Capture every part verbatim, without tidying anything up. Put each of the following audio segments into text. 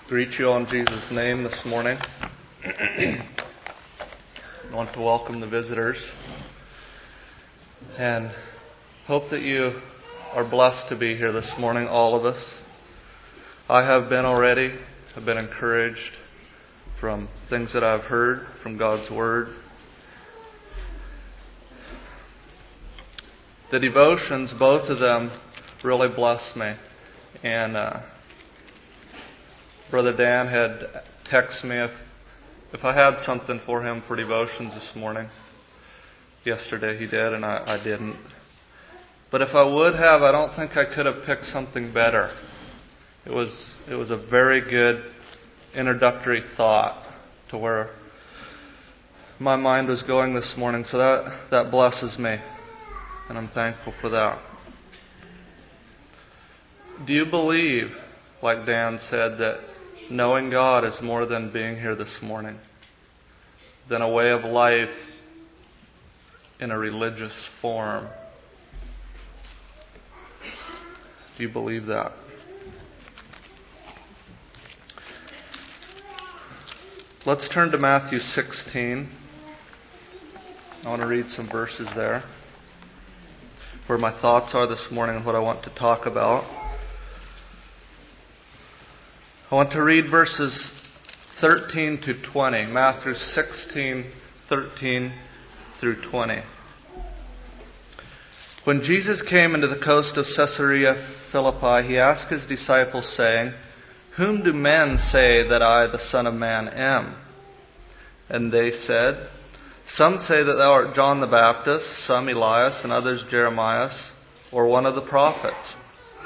Greet you all in Jesus' name this morning. I want to welcome the visitors and hope that you are blessed to be here this morning, all of us. I have been already. I've been encouraged from things that I've heard from God's Word. The devotions, both of them, really blessed me. And uh, Brother Dan had texted me if if I had something for him for devotions this morning. Yesterday he did, and I, I didn't. But if I would have, I don't think I could have picked something better. It was it was a very good introductory thought to where my mind was going this morning. So that, that blesses me, and I'm thankful for that. Do you believe, like Dan said, that knowing God is more than being here this morning, than a way of life in a religious form? Do you believe that? Let's turn to Matthew sixteen. I want to read some verses there where my thoughts are this morning and what I want to talk about. I want to read verses thirteen to twenty. Matthew sixteen, thirteen through twenty. When Jesus came into the coast of Caesarea Philippi, he asked his disciples, saying, "Whom do men say that I, the Son of Man, am?" And they said, "Some say that thou art John the Baptist, some Elias, and others Jeremiah, or one of the prophets."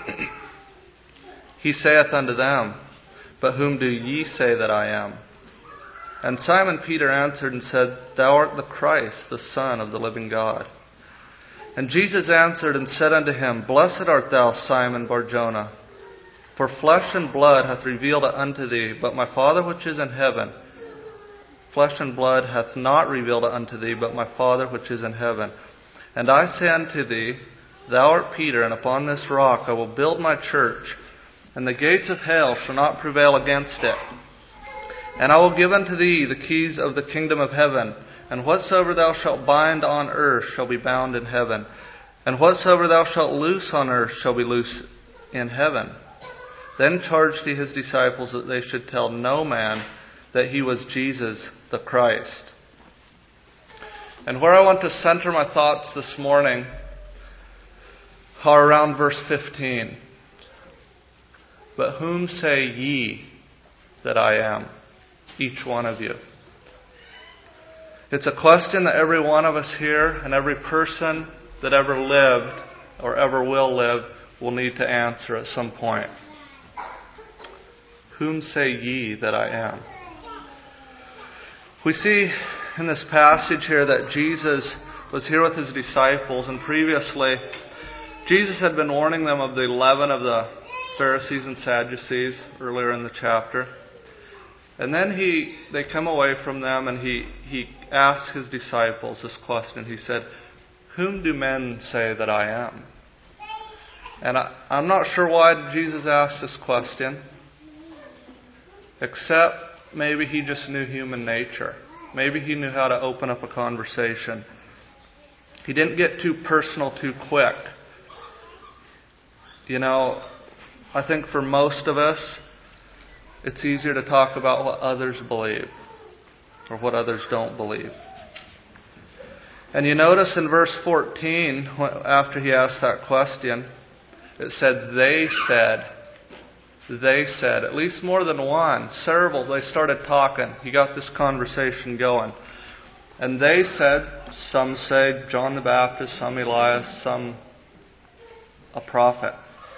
He saith unto them, "But whom do ye say that I am?" And Simon Peter answered and said, "Thou art the Christ, the Son of the living God." And Jesus answered and said unto him, "Blessed art thou, Simon Bar-Jonah, for flesh and blood hath revealed it unto thee, but my Father which is in heaven. Flesh and blood hath not revealed it unto thee, but my Father which is in heaven. And I say unto thee, Thou art Peter, and upon this rock I will build my church, and the gates of hell shall not prevail against it. And I will give unto thee the keys of the kingdom of heaven. And whatsoever thou shalt bind on earth shall be bound in heaven. And whatsoever thou shalt loose on earth shall be loose in heaven." Then charged he his disciples that they should tell no man that he was Jesus the Christ. And where I want to center my thoughts this morning are around verse fifteen. "But whom say ye that I am, each one of you?" It's a question that every one of us here and every person that ever lived or ever will live will need to answer at some point. Whom say ye that I am? We see in this passage here that Jesus was here with his disciples, and previously Jesus had been warning them of the leaven of the Pharisees and Sadducees earlier in the chapter. And then he they come away from them, and he, he asks his disciples this question. He said, "Whom do men say that I am?" And I, I'm not sure why Jesus asked this question, except maybe he just knew human nature. Maybe he knew how to open up a conversation. He didn't get too personal too quick. You know, I think for most of us, it's easier to talk about what others believe or what others don't believe. And you notice in verse fourteen, after he asked that question, it said, they said, they said, at least more than one, several, they started talking. He got this conversation going. And they said, some say John the Baptist, some Elias, some a prophet.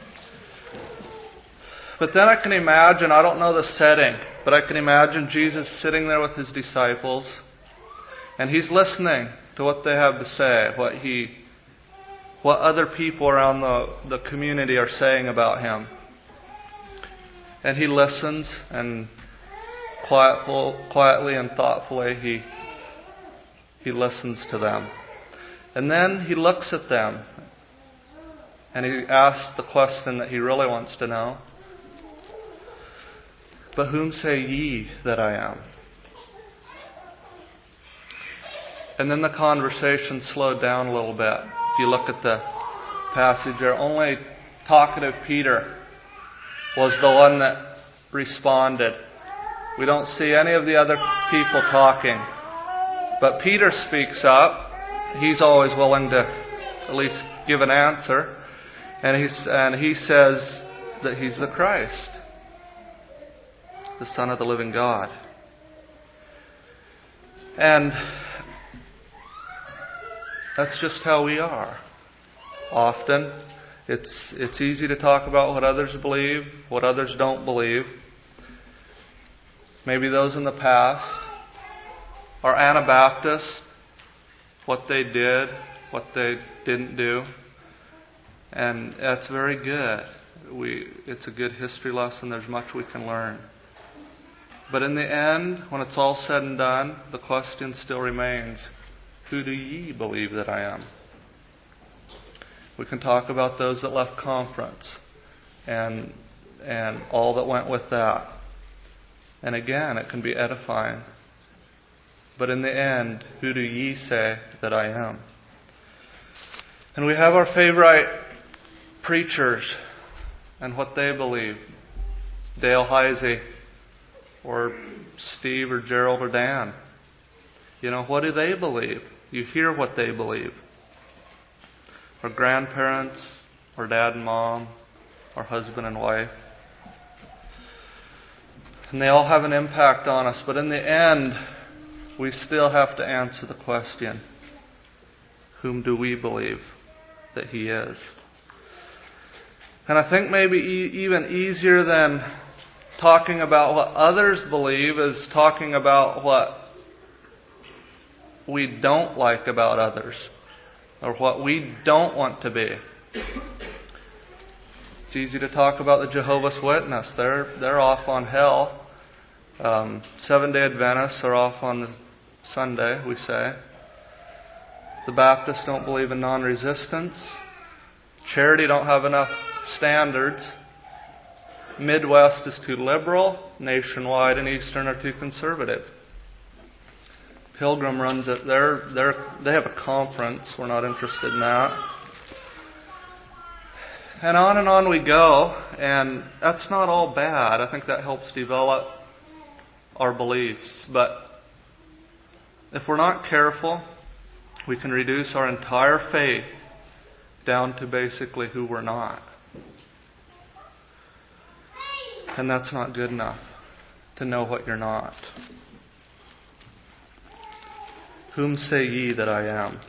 But then I can imagine, I don't know the setting, but I can imagine Jesus sitting there with his disciples, and he's listening to what they have to say, what he, what other people around the, the community are saying about him. And he listens, and quietful, quietly and thoughtfully he he listens to them. And then he looks at them, and he asks the question that he really wants to know. But whom say ye that I am? And then the conversation slowed down a little bit. If you look at the passage there, only talkative Peter was the one that responded. We don't see any of the other people talking. But Peter speaks up. He's always willing to at least give an answer. And, he's, and he says that he's the Christ, the Son of the living God. And that's just how we are. Often, it's it's easy to talk about what others believe, what others don't believe. Maybe those in the past are Anabaptists, what they did, what they didn't do. And that's very good. We it's a good history lesson. There's much we can learn. But in the end, when it's all said and done, the question still remains, who do ye believe that I am? We can talk about those that left conference and and all that went with that. And again, it can be edifying. But in the end, who do ye say that I am? And we have our favorite preachers and what they believe. Dale Heisey or Steve or Gerald or Dan. You know, what do they believe? You hear what they believe. Our grandparents, or dad and mom, or husband and wife. And they all have an impact on us. But in the end, we still have to answer the question, whom do we believe that He is? And I think maybe e- even easier than talking about what others believe is talking about what we don't like about others, or what we don't want to be. It's easy to talk about the Jehovah's Witness. They're they're off on hell. Um, Seven-day Adventists are off on the Sunday, we say. The Baptists don't believe in non-resistance. Charity don't have enough standards. Midwest is too liberal. Nationwide and Eastern are too conservative. Pilgrim runs it. They're, they're, they have a conference. We're not interested in that. And on and on we go. And that's not all bad. I think that helps develop our beliefs. But if we're not careful, we can reduce our entire faith down to basically who we're not. And that's not good enough to know what you're not. Whom say ye that I am?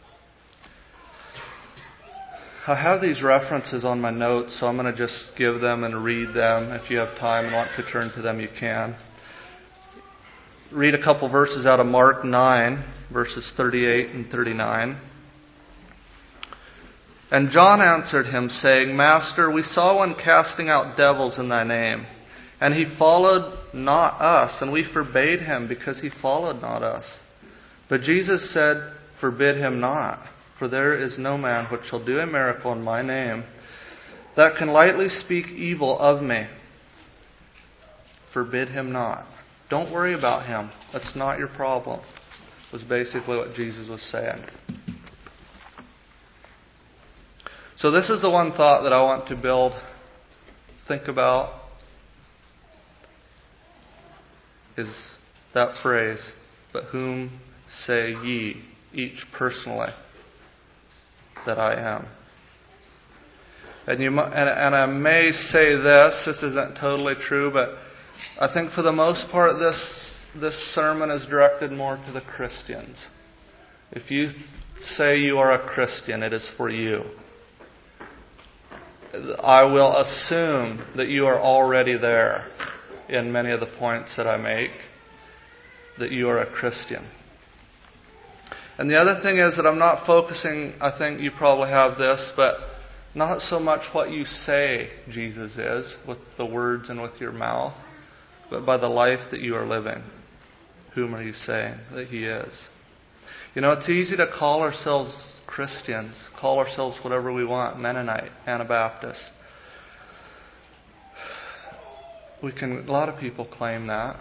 I have these references on my notes, so I'm going to just give them and read them. If you have time and want to turn to them, you can. Read a couple verses out of Mark nine, verses thirty-eight and thirty-nine. And John answered him, saying, Master, we saw one casting out devils in thy name, and he followed not us, and we forbade him, because he followed not us. But Jesus said, Forbid him not, for there is no man which shall do a miracle in my name that can lightly speak evil of me. Forbid him not. Don't worry about him. That's not your problem, was basically what Jesus was saying. So this is the one thought that I want to build, think about, is that phrase, but whom say ye, each personally, that I am. And you and, and I may say this, this isn't totally true, but I think for the most part this this sermon is directed more to the Christians. If you th- say you are a Christian, it is for you. I will assume that you are already there in many of the points that I make, that you are a Christian. And the other thing is that I'm not focusing, I think you probably have this, but not so much what you say Jesus is, with the words and with your mouth, but by the life that you are living. Whom are you saying that He is? You know, it's easy to call ourselves Christians, call ourselves whatever we want, Mennonite, Anabaptist. We can. A lot of people claim that.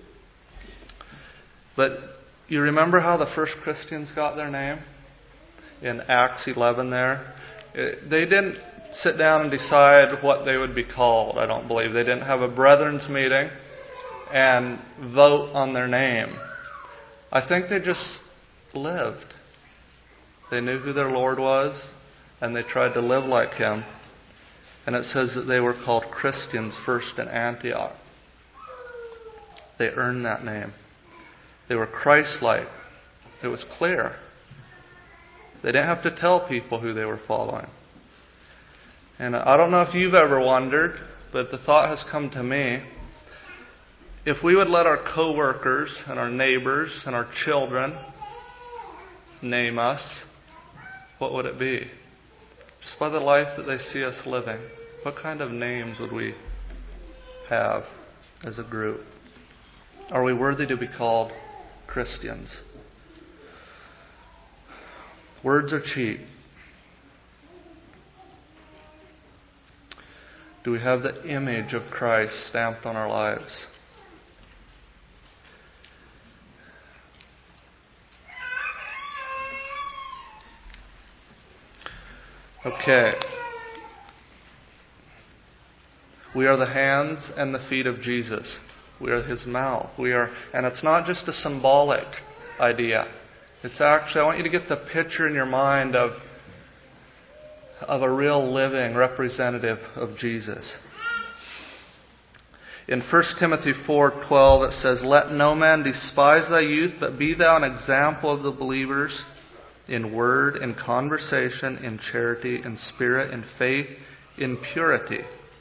But you remember how the first Christians got their name? In Acts eleven there. It, they didn't sit down and decide what they would be called, I don't believe. They didn't have a brethren's meeting and vote on their name. I think they just lived. They knew who their Lord was, and they tried to live like Him. And it says that they were called Christians first in Antioch. They earned that name. They were Christ-like. It was clear. They didn't have to tell people who they were following. And I don't know if you've ever wondered, but the thought has come to me, if we would let our co-workers and our neighbors and our children name us, what would it be? Just by the life that they see us living, what kind of names would we have as a group? Are we worthy to be called Christians? Words are cheap. Do we have the image of Christ stamped on our lives? Okay. We are the hands and the feet of Jesus. We are His mouth. We are, and it's not just a symbolic idea. It's actually, I want you to get the picture in your mind of, of a real living representative of Jesus. In First Timothy four twelve it says, "Let no man despise thy youth, but be thou an example of the believers in word, in conversation, in charity, in spirit, in faith, in purity."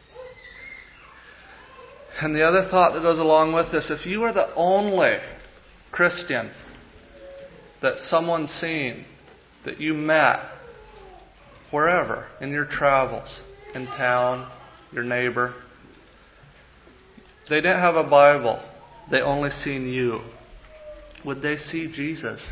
And the other thought that goes along with this, if you are the only Christian that someone's seen, that you met, wherever, in your travels, in town, your neighbor, they didn't have a Bible, they only seen you, would they see Jesus?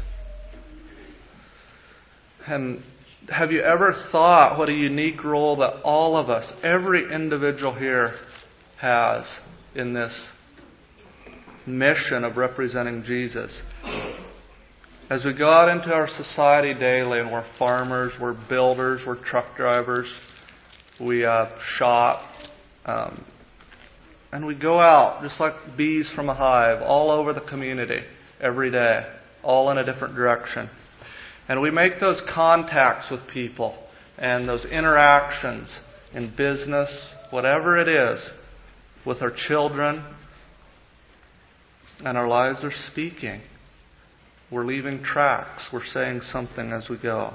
And have you ever thought what a unique role that all of us, every individual here, has in this mission of representing Jesus? As we go out into our society daily, and we're farmers, we're builders, we're truck drivers, we uh, shop, um, and we go out just like bees from a hive all over the community every day, all in a different direction. And we make those contacts with people and those interactions in business, whatever it is, with our children, and our lives are speaking. We're leaving tracks. We're saying something as we go.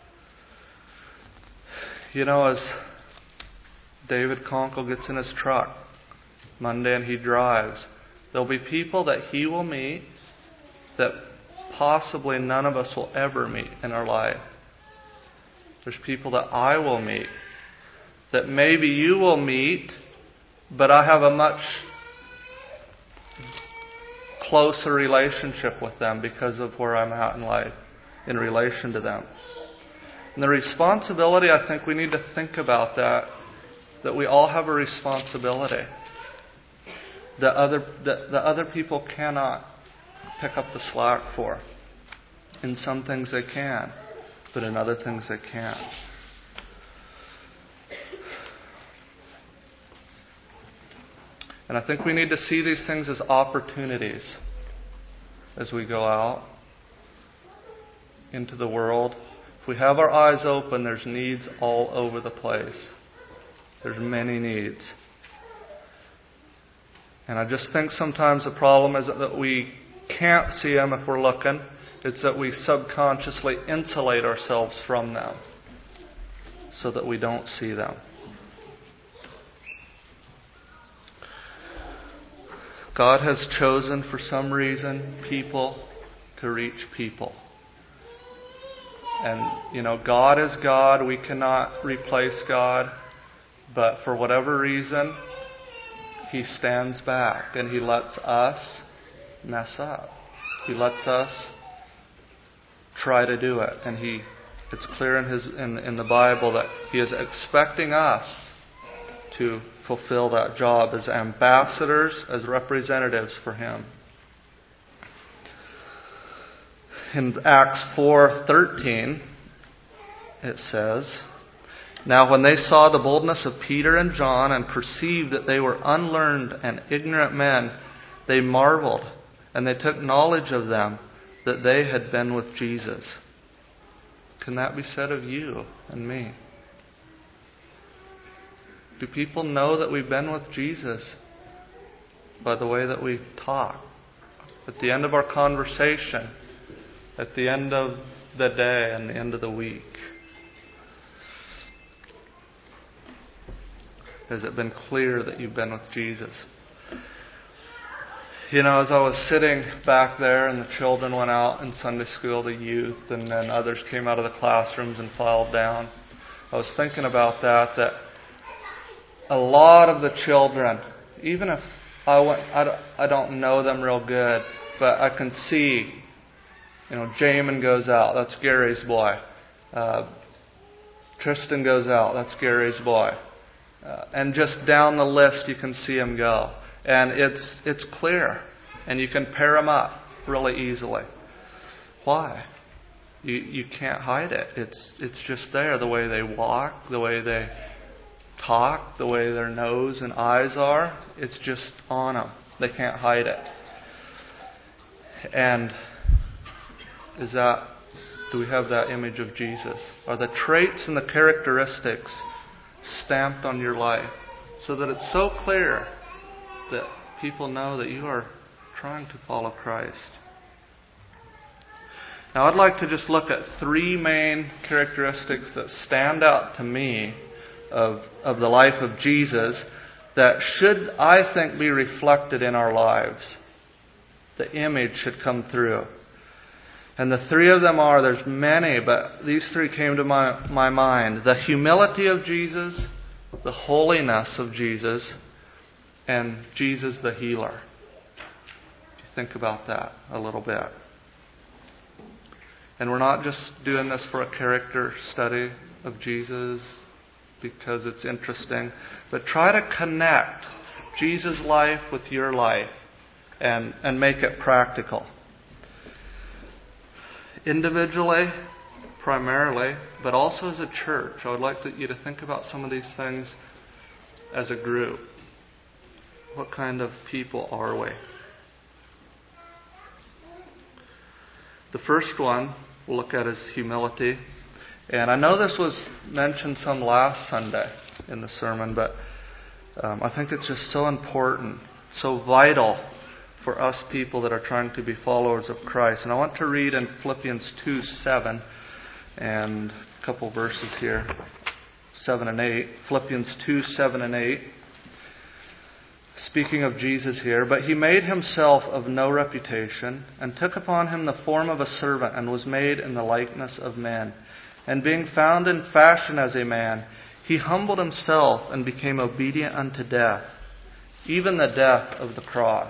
You know, as David Conkle gets in his truck Monday and he drives, there'll be people that he will meet that possibly none of us will ever meet in our life. There's people that I will meet that maybe you will meet, but I have a much closer relationship with them because of where I'm at in life in relation to them. And the responsibility, I think we need to think about that, that we all have a responsibility that other, that the other people cannot pick up the slack for. In some things they can, but in other things they can't. And I think we need to see these things as opportunities as we go out into the world. If we have our eyes open, there's needs all over the place. There's many needs. And I just think sometimes the problem is that we can't see them if we're looking. It's that we subconsciously insulate ourselves from them so that we don't see them. God has chosen, for some reason, people to reach people. And, you know, God is God. We cannot replace God. But for whatever reason, He stands back and He lets us mess up. He lets us try to do it. And He, it's clear in His in, in the Bible that He is expecting us to fulfill that job as ambassadors, as representatives for Him. In Acts four thirteen, it says, "Now when they saw the boldness of Peter and John and perceived that they were unlearned and ignorant men, they marveled, and they took knowledge of them that they had been with Jesus." Can that be said of you and me? Do people know that we've been with Jesus by the way that we talk? At the end of our conversation, at the end of the day and the end of the week. Has it been clear that you've been with Jesus? You know, as I was sitting back there and the children went out in Sunday school, the youth, and then others came out of the classrooms and filed down, I was thinking about that, that a lot of the children, even if I, went, I don't know them real good, but I can see, you know, Jamin goes out, that's Gary's boy. Uh, Tristan goes out, that's Gary's boy. Uh, and just down the list you can see them go. And it's it's clear. And you can pair them up really easily. Why? You you can't hide it. It's it's just there. The way they walk, the way they talk, the way their nose and eyes are. It's just on them. They can't hide it. And is that, do we have that image of Jesus? Are the traits and the characteristics stamped on your life so that it's so clear that people know that you are trying to follow Christ? Now I'd like to just look at three main characteristics that stand out to me of, of the life of Jesus that should, I think, be reflected in our lives. The image should come through. And the three of them are, there's many, but these three came to my, my mind. The humility of Jesus, the holiness of Jesus, and Jesus the healer. If you think about that a little bit. And we're not just doing this for a character study of Jesus because it's interesting, but try to connect Jesus' life with your life and, and make it practical. Individually, primarily, but also as a church. I would like to, you to think about some of these things as a group. What kind of people are we? The first one we'll look at is humility. And I know this was mentioned some last Sunday in the sermon, but um, I think it's just so important, so vital for us people that are trying to be followers of Christ. And I want to read in Philippians two seven and a couple verses here, seven and eight. Philippians two seven and eight. Speaking of Jesus here, "But He made Himself of no reputation, and took upon Him the form of a servant, and was made in the likeness of men. And being found in fashion as a man, He humbled Himself and became obedient unto death, even the death of the cross."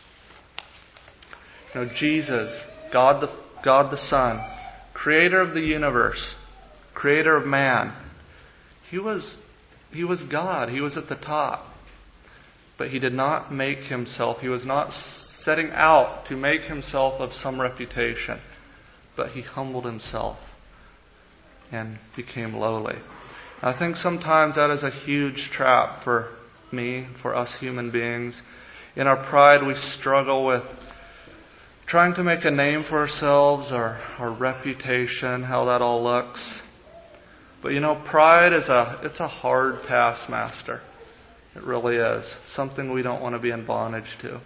You know, Jesus, God the, God the Son, creator of the universe, creator of man, He was, He was God. He was at the top. But He did not make Himself, He was not setting out to make Himself of some reputation. But He humbled Himself and became lowly. I think sometimes that is a huge trap for me, for us human beings. In our pride, we struggle with trying to make a name for ourselves, our, our reputation, how that all looks. But you know, pride is a it's a hard taskmaster. It really is. Something we don't want to be in bondage to.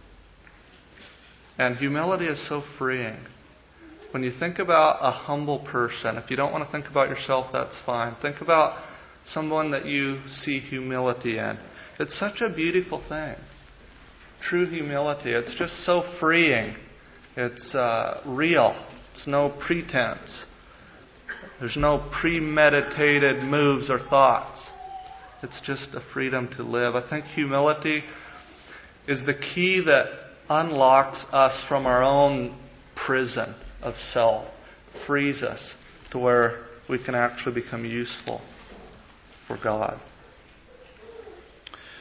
And humility is so freeing. When you think about a humble person, if you don't want to think about yourself, that's fine. Think about someone that you see humility in. It's such a beautiful thing. True humility. It's just so freeing. It's uh, real. It's no pretense. There's no premeditated moves or thoughts. It's just a freedom to live. I think humility is the key that unlocks us from our own prison of self, frees us to where we can actually become useful for God.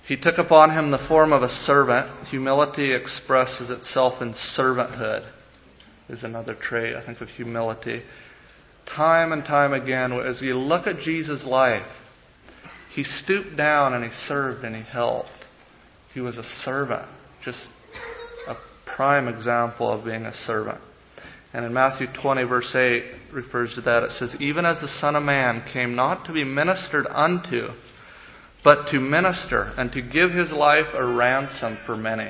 He took upon him the form of a servant. Humility expresses itself in servanthood. Is another trait, I think, of humility. Time and time again, as you look at Jesus' life, He stooped down and He served and He helped. He was a servant. Just a prime example of being a servant. And in Matthew twenty, verse eight, refers to that. It says, "Even as the Son of Man came not to be ministered unto, but to minister and to give His life a ransom for many."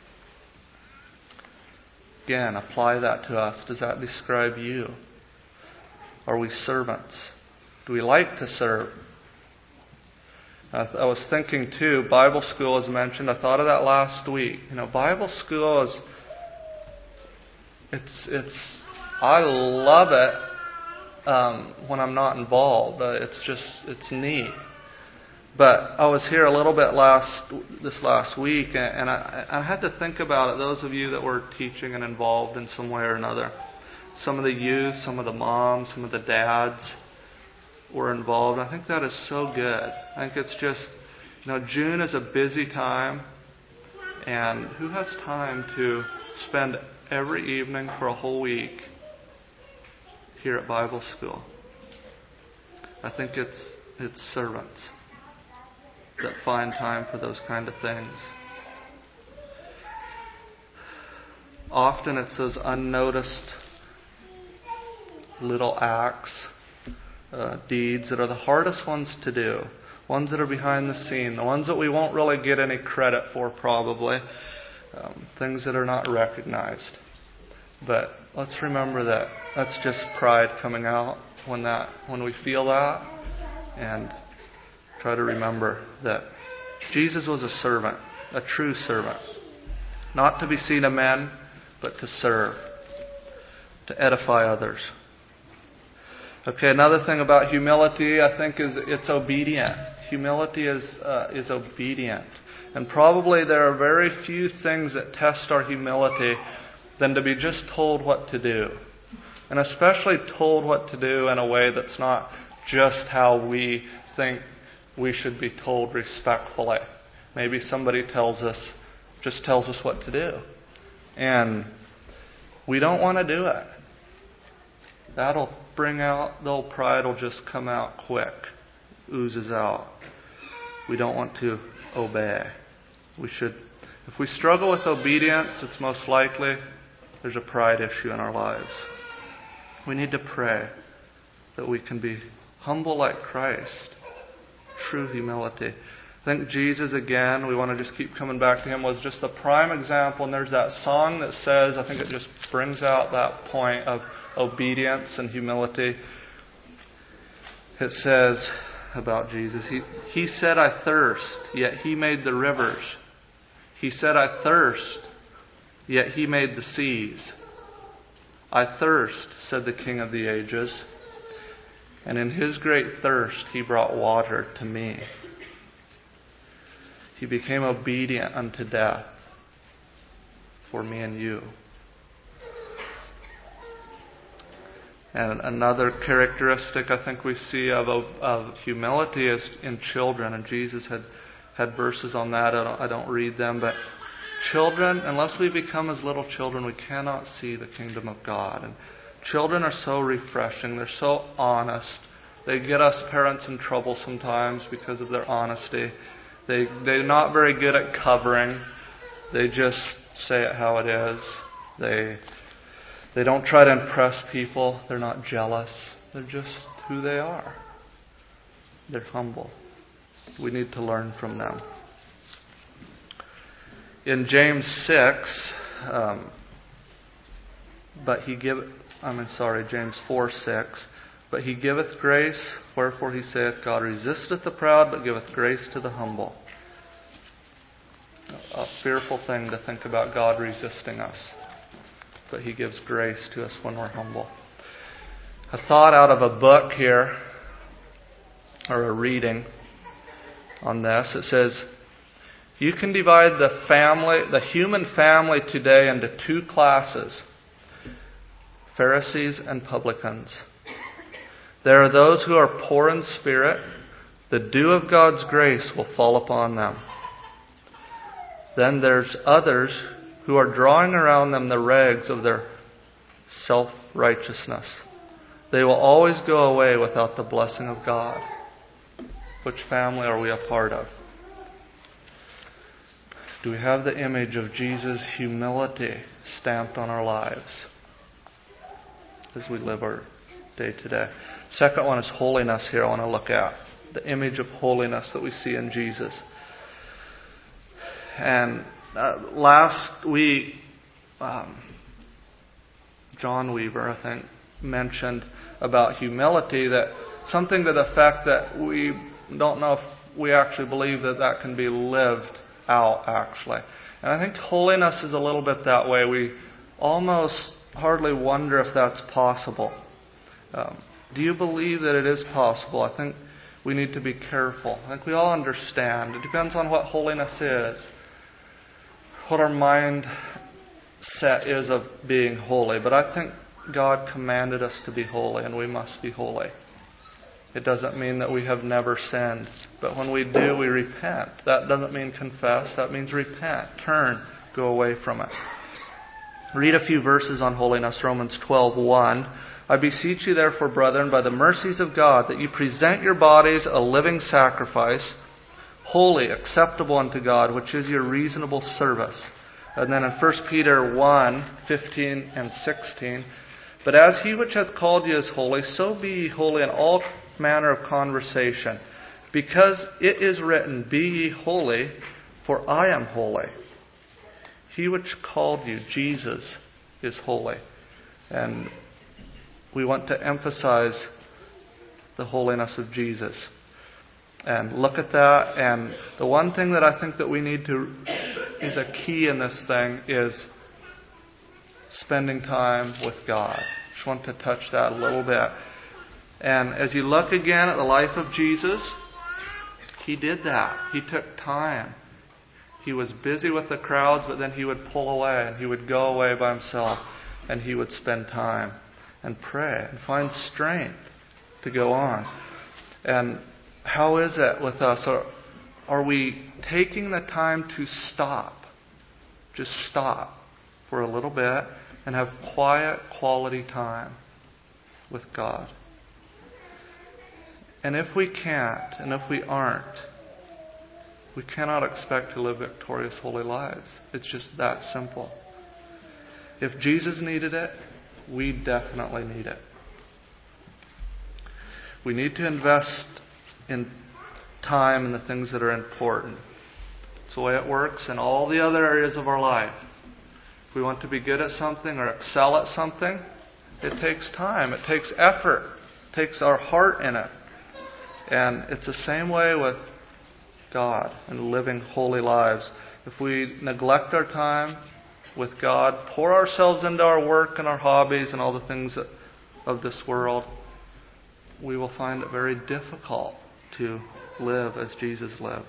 Again, apply that to us. Does that describe you? Are we servants? Do we like to serve? I, th- I was thinking too, Bible school is mentioned. I thought of that last week. You know, Bible school is, it's, it's, I love it um, when I'm not involved. Uh, it's just, it's neat. But I was here a little bit last this last week, and, and I, I had to think about it. Those of you that were teaching and involved in some way or another, some of the youth, some of the moms, some of the dads were involved. I think that is so good. I think it's just, you know, June is a busy time, and who has time to spend every evening for a whole week here at Bible school? I think it's it's servants that find time for those kind of things. Often it's those unnoticed little acts, uh, deeds that are the hardest ones to do, ones that are behind the scene, the ones that we won't really get any credit for probably, um, things that are not recognized. But let's remember that that's just pride coming out when that when we feel that, and try to remember that Jesus was a servant, a true servant. Not to be seen of men, but to serve, to edify others. Okay, another thing about humility, I think, is it's obedient. Humility is uh, is obedient. And probably there are very few things that test our humility than to be just told what to do. And especially told what to do in a way that's not just how we think we should be told respectfully. Maybe somebody tells us, just tells us what to do. And we don't want to do it. That'll bring out, the old pride will just come out quick, oozes out. We don't want to obey. We should, if we struggle with obedience, it's most likely there's a pride issue in our lives. We need to pray that we can be humble like Christ. True humility. I think Jesus, again, we want to just keep coming back to Him, was just the prime example. And there's that song that says, I think it just brings out that point of obedience and humility. It says about Jesus, He, he said, "I thirst," yet He made the rivers. He said, "I thirst," yet He made the seas. "I thirst," said the King of the ages, "and in His great thirst He brought water to me." He became obedient unto death for me and you. And another characteristic I think we see of, of humility is in children. And Jesus had, had verses on that. I don't, I don't read them. But children, unless we become as little children, we cannot see the kingdom of God. And children are so refreshing. They're so honest. They get us parents in trouble sometimes because of their honesty. They, they're not very good at covering. They just say it how it is. They, they don't try to impress people. They're not jealous. They're just who they are. They're humble. We need to learn from them. In James six, um, but he give, I'm sorry, James four six. But He giveth grace, wherefore He saith, God resisteth the proud, but giveth grace to the humble. A fearful thing to think about God resisting us. But He gives grace to us when we're humble. A thought out of a book here, or a reading on this. It says, you can divide the family, the human family today into two classes. Pharisees and publicans. There are those who are poor in spirit. The dew of God's grace will fall upon them. then there's others who are drawing around them the rags of their self-righteousness. They will always go away without the blessing of God. Which family are we a part of? Do we have the image of Jesus' humility stamped on our lives as we live our day to day? Second one is holiness here I want to look at. The image of holiness that we see in Jesus. And uh, last week, um, John Weaver, I think, mentioned about humility, that something to the effect that we don't know if we actually believe that that can be lived out, actually. And I think holiness is a little bit that way. We almost hardly wonder if that's possible. Um, do you believe that it is possible? I think we need to be careful. I think we all understand. It depends on what holiness is, what our mind set is of being holy. But I think God commanded us to be holy, and we must be holy. It doesn't mean that we have never sinned. But when we do, we repent. That doesn't mean confess. That means repent. Turn. Go away from it. Read a few verses on holiness. Romans twelve one. I beseech you therefore, brethren, by the mercies of God, that you present your bodies a living sacrifice, holy, acceptable unto God, which is your reasonable service. And then in First Peter one fifteen and sixteen. But as he which hath called you is holy, so be ye holy in all manner of conversation. Because it is written, be ye holy, for I am holy. He which called you, Jesus, is holy. And we want to emphasize the holiness of Jesus. And look at that. And the one thing that I think that we need to, is a key in this thing, is spending time with God. Just want to touch that a little bit. And as you look again at the life of Jesus, He did that. He took time. He was busy with the crowds, but then He would pull away and He would go away by Himself and He would spend time and pray and find strength to go on. And how is it with us? Are, are we taking the time to stop? Just stop for a little bit and have quiet, quality time with God. And if we can't, and if we aren't, we cannot expect to live victorious, holy lives. It's just that simple. If Jesus needed it, we definitely need it. We need to invest in time in the things that are important. It's the way it works in all the other areas of our life. If we want to be good at something or excel at something, it takes time. It takes effort. It takes our heart in it. And it's the same way with God and living holy lives. If we neglect our time with God, pour ourselves into our work and our hobbies and all the things that, of this world, we will find it very difficult to live as Jesus lived.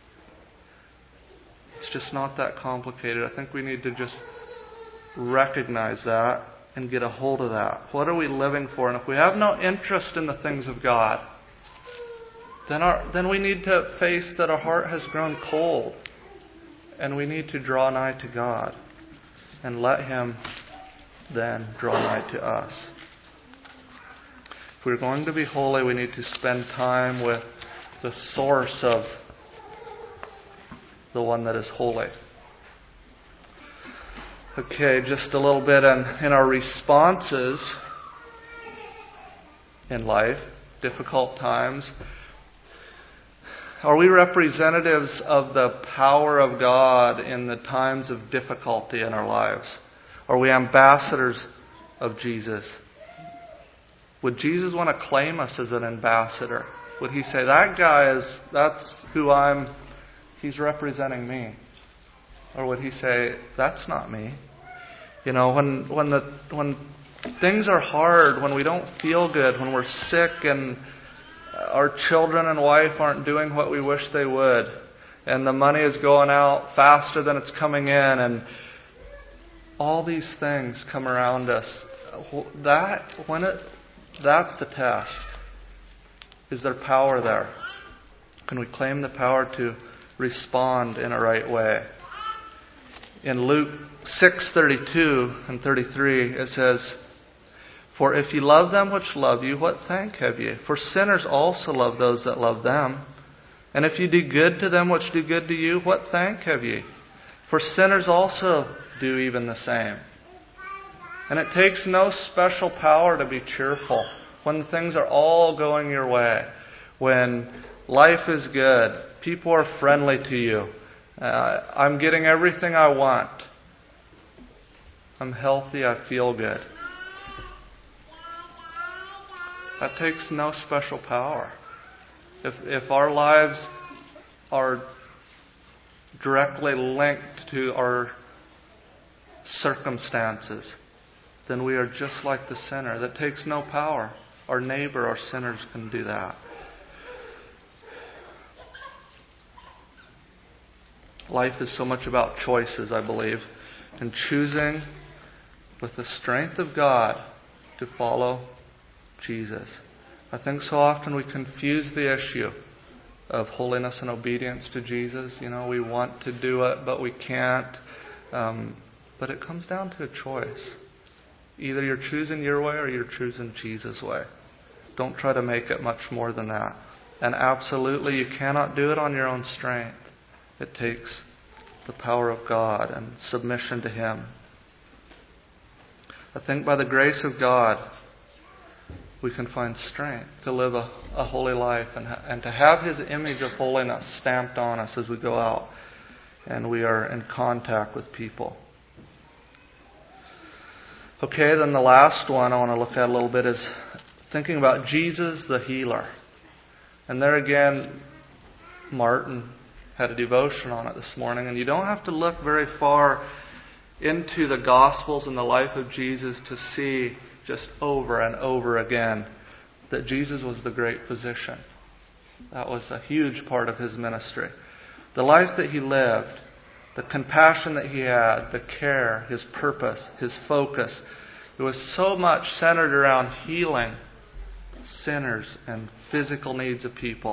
It's just not that complicated. I think we need to just recognize that and get a hold of that. What are we living for? And if we have no interest in the things of God, then our, then we need to face that our heart has grown cold. And we need to draw nigh to God and let Him then draw nigh to us. If we're going to be holy, we need to spend time with the source of the one that is holy. Okay, just a little bit in, in our responses in life, difficult times. Are we representatives of the power of God in the times of difficulty in our lives? Are we ambassadors of Jesus? Would Jesus want to claim us as an ambassador? Would He say, that guy is, that's who I'm, he's representing me? Or would He say, that's not me? You know, when when the when things are hard, when we don't feel good, when we're sick and our children and wife aren't doing what we wish they would, and the money is going out faster than it's coming in, and all these things come around us, that when it that's the test. Is there power there? Can we claim the power to respond in a right way? In Luke six thirty-two and thirty-three, it says, "For if ye love them which love you, what thank have ye? For sinners also love those that love them. And if ye do good to them which do good to you, what thank have ye? For sinners also do even the same." And it takes no special power to be cheerful when things are all going your way, when life is good, people are friendly to you, uh, I'm getting everything I want, I'm healthy, I feel good. That takes no special power. If if our lives are directly linked to our circumstances, then we are just like the sinner. That takes no power. Our neighbor, our sinners can do that. Life is so much about choices, I believe, and choosing with the strength of God to follow Jesus. I think so often we confuse the issue of holiness and obedience to Jesus. You know, we want to do it, but we can't. Um, but it comes down to a choice. Either you're choosing your way or you're choosing Jesus' way. Don't try to make it much more than that. And absolutely, you cannot do it on your own strength. It takes the power of God and submission to Him. I think by the grace of God, we can find strength to live a, a holy life and, and to have His image of holiness stamped on us as we go out and we are in contact with people. Okay, then the last one I want to look at a little bit is thinking about Jesus the healer. And there again, Martin had a devotion on it this morning, and you don't have to look very far into the Gospels and the life of Jesus to see just over and over again that Jesus was the great physician. That was a huge part of His ministry. The life that He lived, the compassion that He had, the care, His purpose, His focus, it was so much centered around healing sinners and physical needs of people.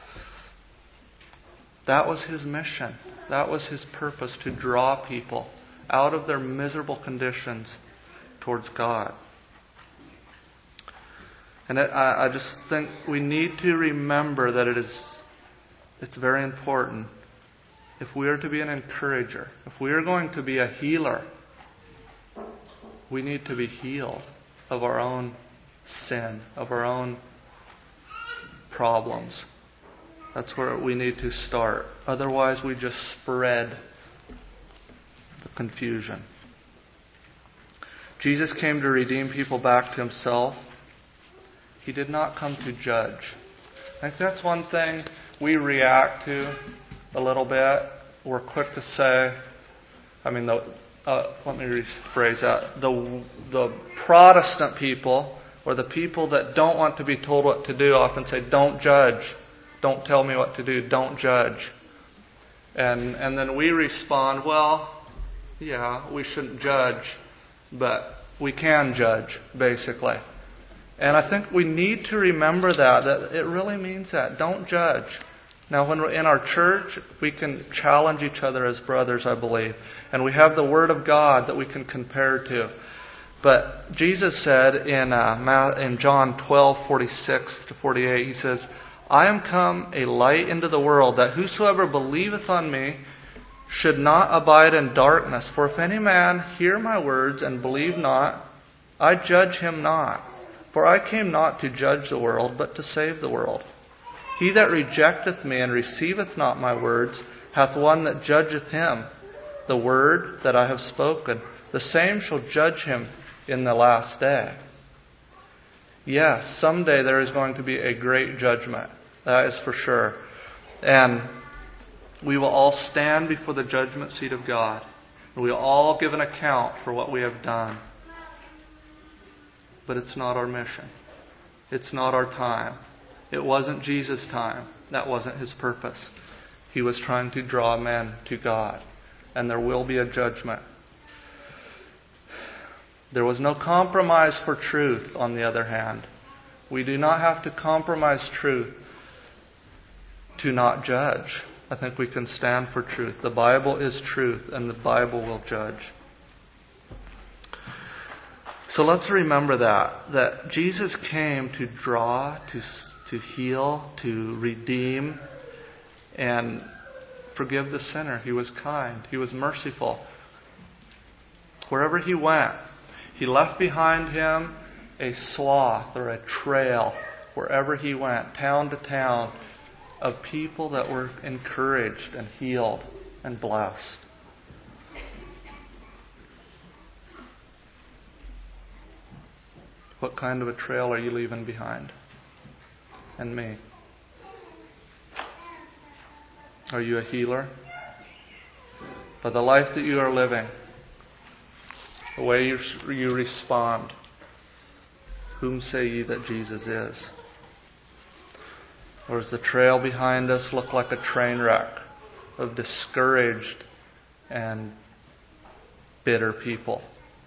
That was His mission. That was His purpose, to draw people out of their miserable conditions towards God. And it, I, I just think we need to remember that it is it's very important. If we are to be an encourager, if we are going to be a healer, we need to be healed of our own sin, of our own problems. That's where we need to start. Otherwise, we just spread the confusion. Jesus came to redeem people back to Himself. He did not come to judge. I think that's one thing we react to a little bit. We're quick to say, I mean, the, uh, let me rephrase that. The, the Protestant people, or the people that don't want to be told what to do, often say, "Don't judge. Don't tell me what to do. Don't judge." And and then we respond, well, yeah, we shouldn't judge, but we can judge, basically. And I think we need to remember that, that it really means that. Don't judge. Now, when we're in our church, we can challenge each other as brothers, I believe. And we have the Word of God that we can compare to. But Jesus said in uh, in John twelve forty-six to forty-eight, He says, "I am come a light into the world, that whosoever believeth on me should not abide in darkness. For if any man hear my words and believe not, I judge him not. For I came not to judge the world, but to save the world. He that rejecteth me and receiveth not my words hath one that judgeth him. The word that I have spoken, the same shall judge him in the last day." Yes, someday there is going to be a great judgment. That is for sure. And we will all stand before the judgment seat of God. And we will all give an account for what we have done. But it's not our mission. It's not our time. It wasn't Jesus' time. That wasn't His purpose. He was trying to draw men to God. And there will be a judgment. There was no compromise for truth, on the other hand. We do not have to compromise truth to not judge. I think we can stand for truth. The Bible is truth, and the Bible will judge. So let's remember that, that Jesus came to draw, to, to heal, to redeem, and forgive the sinner. He was kind. He was merciful. Wherever He went, He left behind Him a swath or a trail, wherever He went, town to town, of people that were encouraged and healed and blessed. What kind of a trail are you leaving behind? And me? Are you a healer? By the life that you are living, the way you, you respond, whom say ye that Jesus is? Or does the trail behind us look like a train wreck of discouraged and bitter people?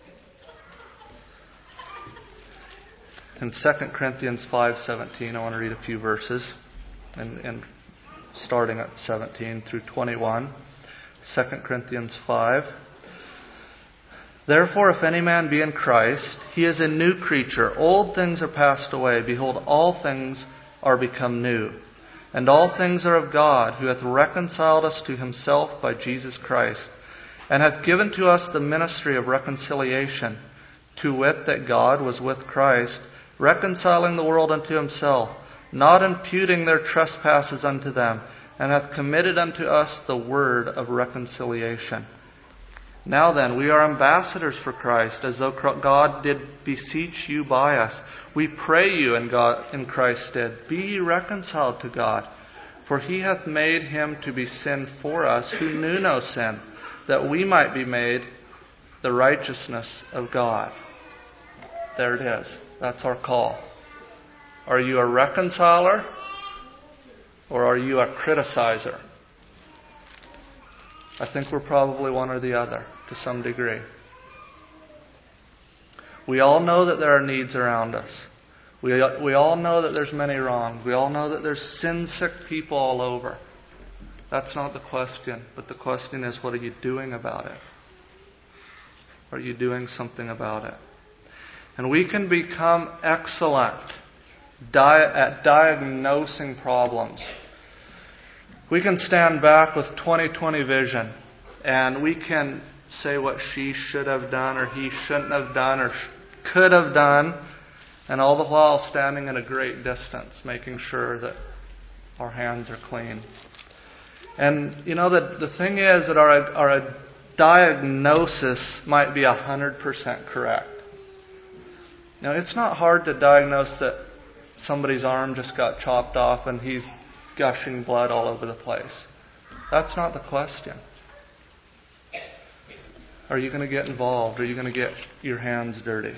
In Second Corinthians five seventeen, I want to read a few verses, and, and starting at seventeen through twenty-one. Second Corinthians five. Therefore, if any man be in Christ, he is a new creature. Old things are passed away. Behold, all things are become new. And all things are of God, who hath reconciled us to Himself by Jesus Christ, and hath given to us the ministry of reconciliation, to wit, that God was with Christ, reconciling the world unto Himself, not imputing their trespasses unto them, and hath committed unto us the word of reconciliation. Now then, we are ambassadors for Christ, as though God did beseech you by us. We pray you in God, in Christ's stead, be ye reconciled to God. For He hath made Him to be sin for us, who knew no sin, that we might be made the righteousness of God. There it is. That's our call. Are you a reconciler, or are you a criticizer? I think we're probably one or the other, to some degree. We all know that there are needs around us. We, we all know that there's many wrongs. We all know that there's sin-sick people all over. That's not the question. But the question is, what are you doing about it? Are you doing something about it? And we can become excellent di- at diagnosing problems. We can stand back with twenty twenty vision, and we can say what she should have done, or he shouldn't have done, or sh- could have done, and all the while standing at a great distance, making sure that our hands are clean. And you know, the, the thing is that our, our diagnosis might be one hundred percent correct. Now, it's not hard to diagnose that somebody's arm just got chopped off and he's gushing blood all over the place. That's not the question. Are you going to get involved? Are you going to get your hands dirty?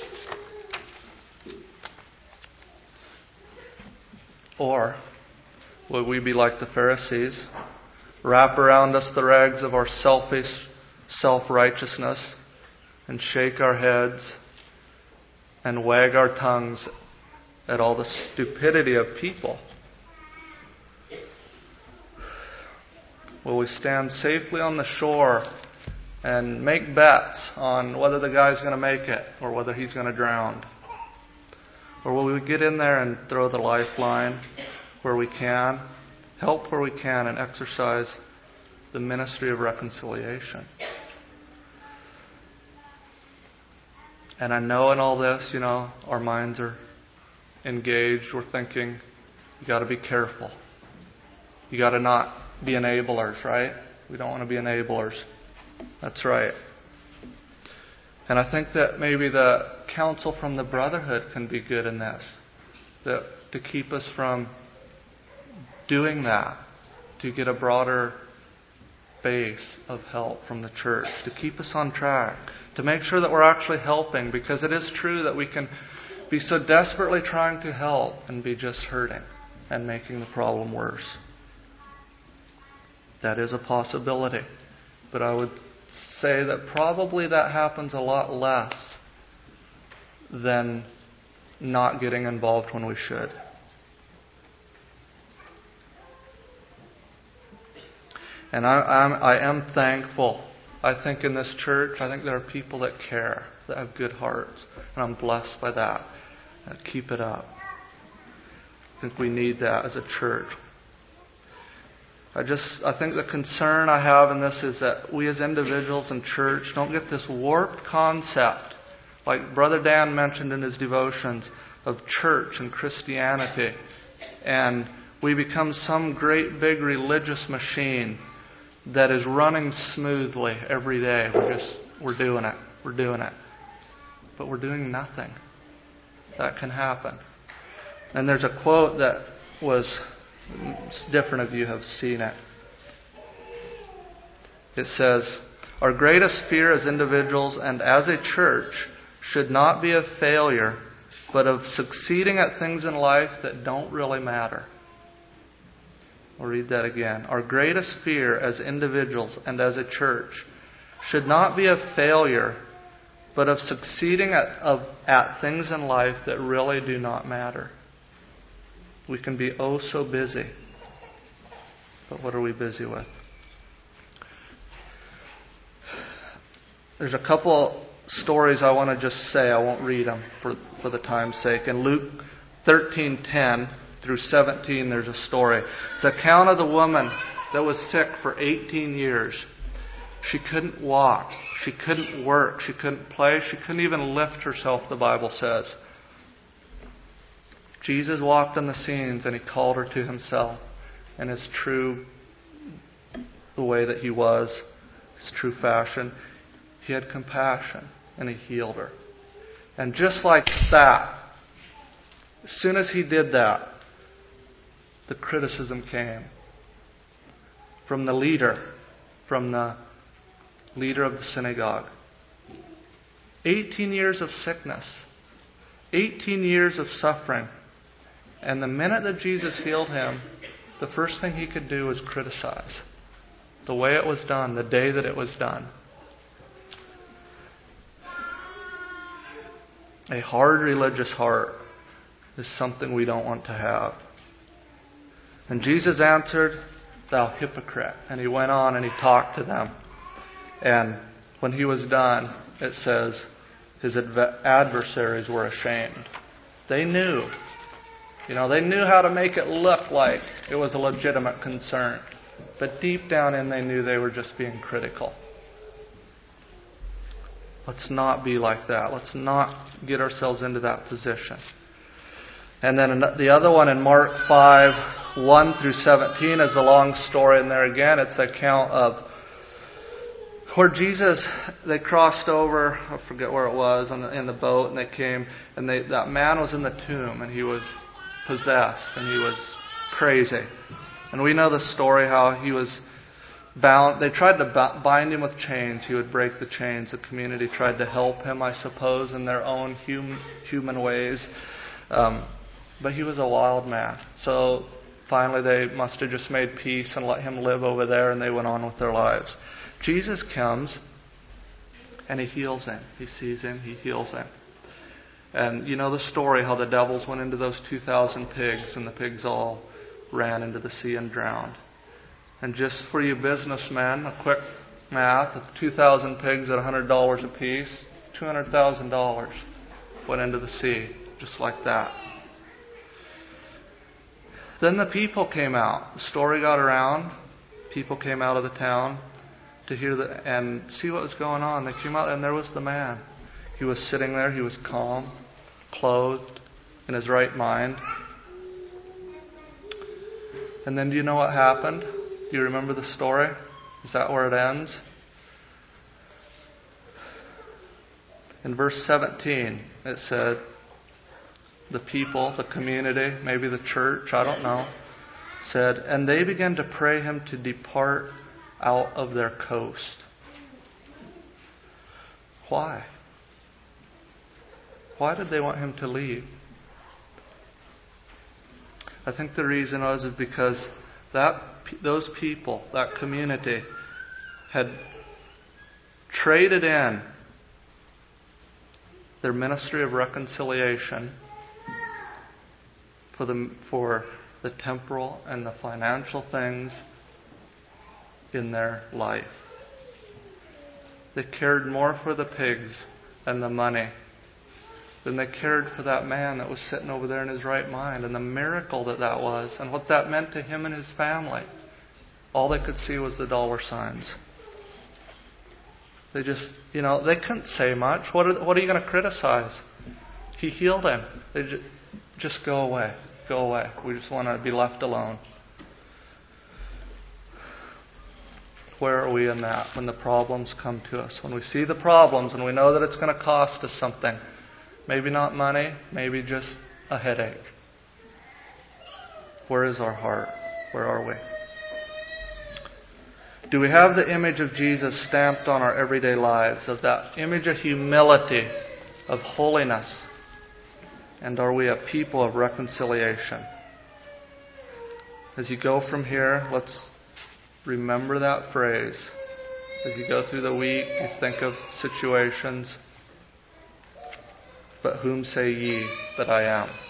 Or will we be like the Pharisees, wrap around us the rags of our selfish self-righteousness and shake our heads and wag our tongues at all the stupidity of people? Will we stand safely on the shore and make bets on whether the guy's going to make it or whether he's going to drown? Or will we get in there and throw the lifeline where we can, help where we can, and exercise the ministry of reconciliation? And I know in all this, you know, our minds are engaged. We're thinking, you got to be careful. You got to not be enablers, right? We don't want to be enablers. That's right. And I think that maybe the counsel from the brotherhood can be good in this. That to keep us from doing that. To get a broader base of help from the church. To keep us on track. To make sure that we're actually helping. Because it is true that we can be so desperately trying to help and be just hurting and making the problem worse. That is a possibility. But I would say that probably that happens a lot less than not getting involved when we should. And I, I'm, I am thankful. I think in this church, I think there are people that care, that have good hearts. And I'm blessed by that. Uh, keep it up. I think we need that as a church. I just, I think the concern I have in this is that we as individuals in church don't get this warped concept, like Brother Dan mentioned in his devotions, of church and Christianity. And we become some great big religious machine that is running smoothly every day. We're just, we're doing it. We're doing it. But we're doing nothing. That can happen. And there's a quote that was, different of you have seen it. It says, "Our greatest fear as individuals and as a church should not be of failure, but of succeeding at things in life that don't really matter." I'll read that again. Our greatest fear as individuals and as a church should not be of failure, but of succeeding at, of, at things in life that really do not matter. We can be oh so busy. But what are we busy with? There's a couple stories I want to just say. I won't read them for, for the time's sake. In Luke thirteen ten through seventeen, there's a story. It's an account of the woman that was sick for eighteen years. She couldn't walk. She couldn't work. She couldn't play. She couldn't even lift herself, the Bible says. Jesus walked on the scenes and He called her to Himself in His true, the way that He was, His true fashion. He had compassion and He healed her. And just like that, as soon as He did that, the criticism came from the leader, from the leader of the synagogue. eighteen years of sickness, eighteen years of suffering. And the minute that Jesus healed him, the first thing he could do was criticize the way it was done, the day that it was done. A hard religious heart is something we don't want to have. And Jesus answered, "Thou hypocrite." And He went on and He talked to them. And when He was done, it says, His adver- adversaries were ashamed. They knew. You know, they knew how to make it look like it was a legitimate concern. But deep down in, they knew they were just being critical. Let's not be like that. Let's not get ourselves into that position. And then the other one in Mark five, one through seventeen is a long story. And there again, it's the account of where Jesus, they crossed over, I forget where it was, on the, in the boat, and they came, and they, that man was in the tomb, and he was possessed, and he was crazy. And we know the story how he was bound. They tried to bind him with chains. He would break the chains. The community tried to help him, I suppose, in their own hum, human ways. Um, but he was a wild man. So finally they must have just made peace and let him live over there, and they went on with their lives. Jesus comes and He heals him. He sees him. He heals him. And you know the story how the devils went into those two thousand pigs, and the pigs all ran into the sea and drowned. And just for you businessmen, a quick math, with two thousand pigs at one hundred dollars a piece, two hundred thousand dollars went into the sea, just like that. Then the people came out. The story got around. People came out of the town to hear the, and see what was going on. They came out, and there was the man. He was sitting there. He was calm, clothed, in his right mind. And then do you know what happened? Do you remember the story? Is that where it ends? In verse seventeen, it said, the people, the community, maybe the church, I don't know, said, and they began to pray him to depart out of their coast. Why? Why did they want him to leave? I think the reason was because that those people, that community, had traded in their ministry of reconciliation for the for the temporal and the financial things in their life. They cared more for the pigs and the money than they cared for that man that was sitting over there in his right mind, and the miracle that that was and what that meant to him and his family. All they could see was the dollar signs. They just, you know, they couldn't say much. What are, what are you going to criticize? He healed him. They just, just go away. Go away. We just want to be left alone. Where are we in that when the problems come to us? When we see the problems and we know that it's going to cost us something. Maybe not money, maybe just a headache. Where is our heart? Where are we? Do we have the image of Jesus stamped on our everyday lives, of that image of humility, of holiness? And are we a people of reconciliation? As you go from here, let's remember that phrase. As you go through the week, you think of situations. But whom say ye that I am?